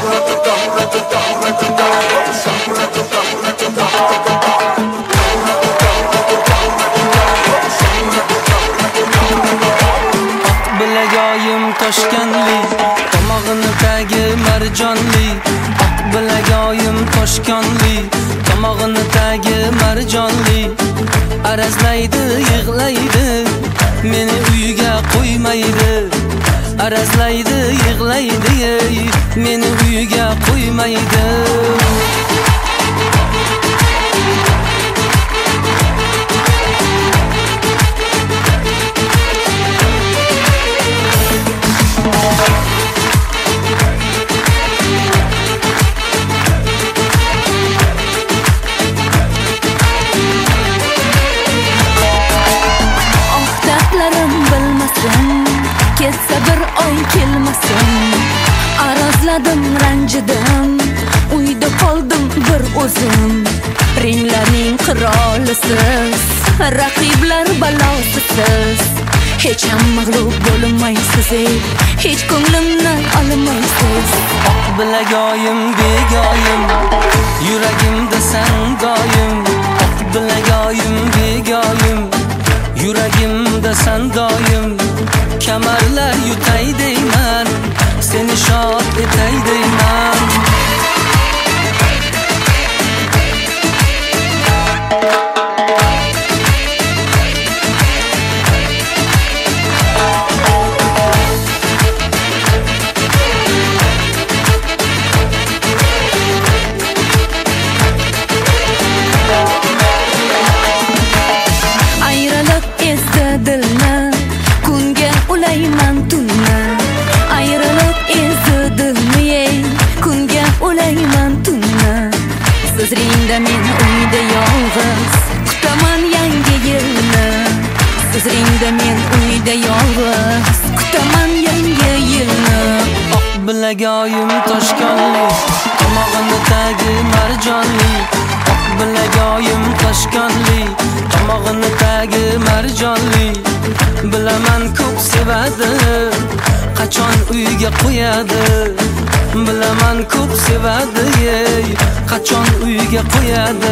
Bilagayim toshkanli, tomog'ini tagi marjonli. Bilagayim toshkanli, tomog'ini tagi marjonli. Arazlaydi, yig'laydi, meni uyiga qo'ymaydi. Arazlaydi, yig'laydi, meni uyiga qo'ymaydi. Ketsa bir oy kelmasin, arazladim, ranjidim, uyda qoldim bir o'zim. Ringlarning qirolisiz, raqiblar balosisiz, hech ham mag'lub bo'lmaysiz, hech ko'nglimni olmaysiz. Oq bilagayim begoyim, yuragimda san doim. Oq bilagayim begoyim, yuragimda san doim. Kamarlar yutay deyman, seni shod etay deyman. Ayrılık ezdi dilni, kunga ulayman tunni. Ayrılık ezdi dilni, kunga ulayman tunni. Sizringda men uyda yolg'iz, kutaman yangi yilni. Sizringda men uyda yolg'iz, kutaman yangi yilni. Oq bilagayim toshkanli, tomog'ini tagi marjonli. Oq bilagayim toshkanli, tomog'ini tagi marjonli. Bilaman ko'p sevadi, qachon uyga qo'yadi. Bilaman ko'p sevadi, qachon uyga qo'yadi.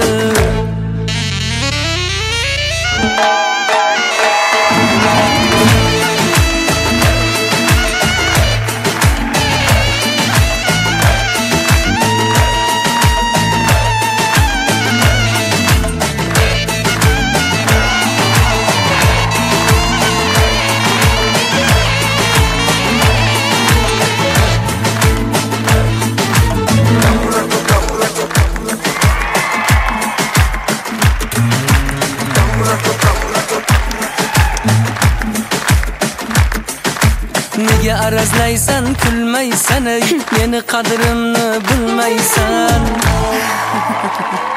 Nega arazlaysan, kulmaysan, meni qadrimni bilmaysan.